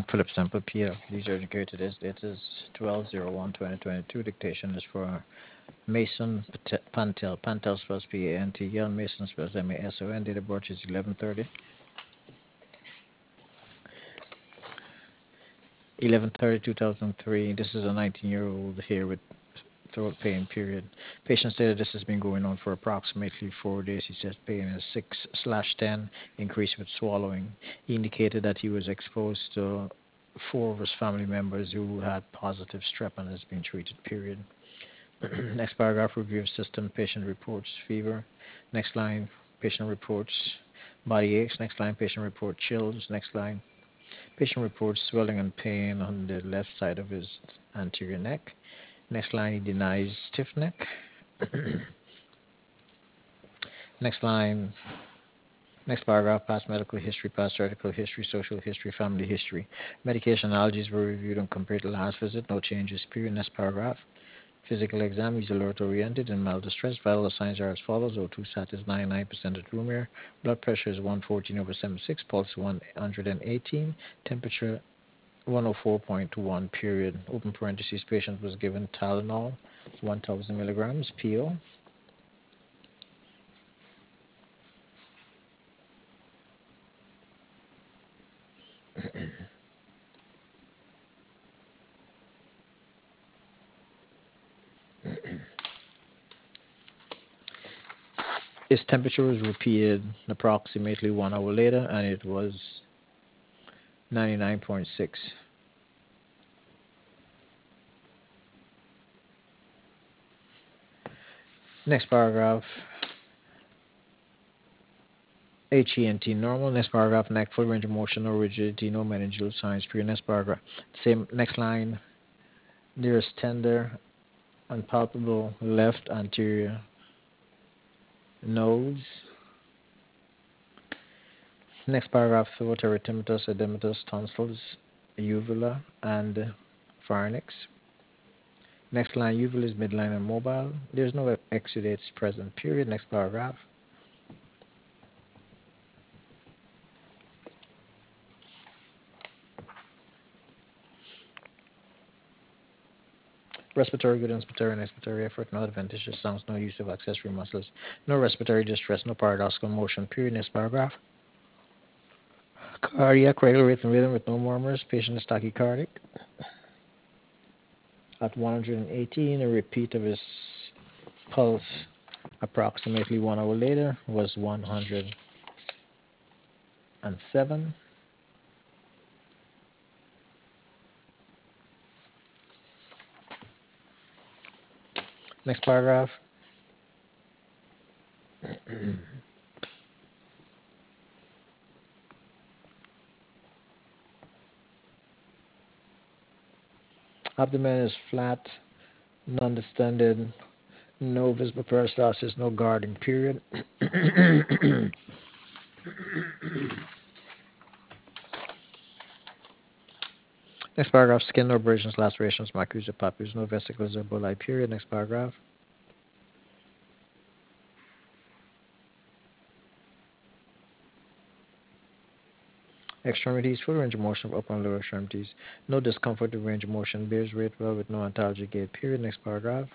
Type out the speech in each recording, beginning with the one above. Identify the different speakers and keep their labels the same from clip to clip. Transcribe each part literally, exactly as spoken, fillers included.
Speaker 1: Philip Sample P L. These are indicated as date is twelve oh one twenty twenty-two. Dictation is for Mason Pantel. Pantel spells P A N T L. Mason spells M A S O N. Date of birth is eleven thirty. eleven thirty two thousand three. This is a nineteen year old here with throat pain, period. Patient stated this has been going on for approximately four days. He said pain is six slash ten, increased with swallowing. He indicated that he was exposed to four of his family members who had positive strep and has been treated, period. Next paragraph, review of system. Patient reports fever. Next line, patient reports body aches. Next line, patient reports chills. Next line, patient reports swelling and pain on the left side of his anterior neck. Next line, he denies stiff neck. Next line, next paragraph, past medical history, past surgical history, social history, family history. Medication allergies were reviewed and compared to last visit. No changes, period. Next paragraph. Physical exam, he's alert oriented and mild distress. Vital signs are as follows. O two sat is ninety-nine percent at room air. Blood pressure is one fourteen over seventy-six. Pulse one eighteen. Temperature one oh four point one, period. Open parentheses, patient was given Tylenol, one thousand milligrams, P O. His temperature was repeated approximately one hour later, and it was ninety-nine point six. Next paragraph, H E N T normal. Next paragraph, neck full range of motion, no rigidity, no meningeal signs. Pre. Next paragraph, same next line. There is tender, unpalpable left anterior nose. Next paragraph, throat erythematous, edematous, tonsils, uvula, and pharynx. Next line, uvula is midline and mobile. There's no exudates present, period. Next paragraph. Respiratory good, inspiratory and expiratory effort, no adventitious sounds, no use of accessory muscles, no respiratory distress, no paradoxical motion, period. Next paragraph. Cardiac regular rate and rhythm with no murmurs. Patient is tachycardic. At one eighteen, a repeat of his pulse approximately one hour later was one hundred seven. Next paragraph. Abdomen is flat, non-distended, no visible peristalsis, no guarding, period. Next paragraph, skin, no abrasions, lacerations, maculae, papules, no vesicles or bullae, period. Next paragraph. Extremities, full range of motion of upper and lower extremities. No discomfort of range of motion. Bears rate well with no ontology gait, period. Next paragraph.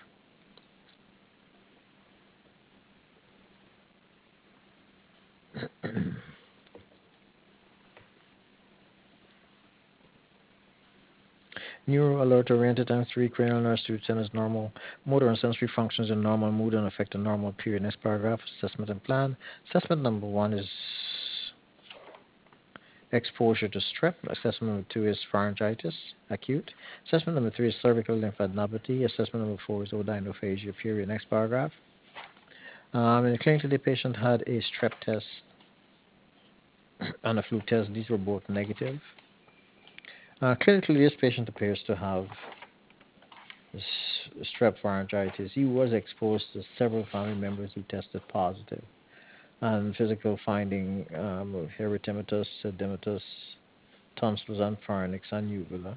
Speaker 1: Neuro alert oriented times three cranial nerves to ten is normal. Motor and sensory functions are normal. Mood and affect are normal, period. Next paragraph. Assessment and plan. Assessment number one is exposure to strep. Assessment number two is pharyngitis, acute. Assessment number three is cervical lymphadenopathy. Assessment number four is odynophagia, period. Next paragraph. Um, in the clinic, the patient had a strep test and a flu test. These were both negative. Uh, clinically, this patient appears to have s- strep pharyngitis. He was exposed to several family members who tested positive. And physical finding um, of erythematous, edematous, tonsils, and pharynx and uvula.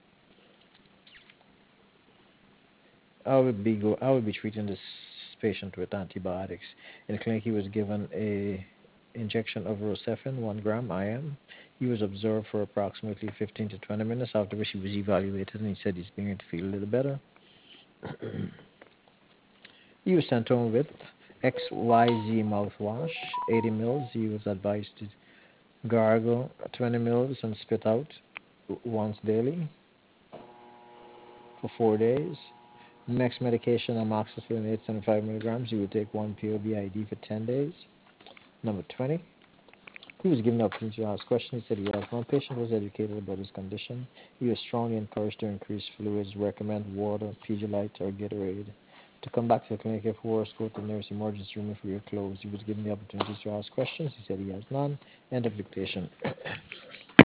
Speaker 1: I would be go. I would be treating this patient with antibiotics. In the clinic, he was given a injection of Rocephin, one gram I M. He was observed for approximately fifteen to twenty minutes, after which he was evaluated and he said he's beginning to feel a little better. He was sent home with X Y Z mouthwash, eighty mils. He was advised to gargle twenty mils and spit out once daily for four days. Next medication, amoxicillin eight hundred seventy-five milligrams. He would take one pill B I D for ten days. Number twenty. He was given the opportunity to ask questions. He said yes. One patient was educated about his condition. He was strongly encouraged to increase fluids, recommend water, Pedialyte, or Gatorade. To come back to the clinic if worse, go to the nearest emergency room if we are closed. He was given the opportunity to ask questions. He said he has none. End of dictation.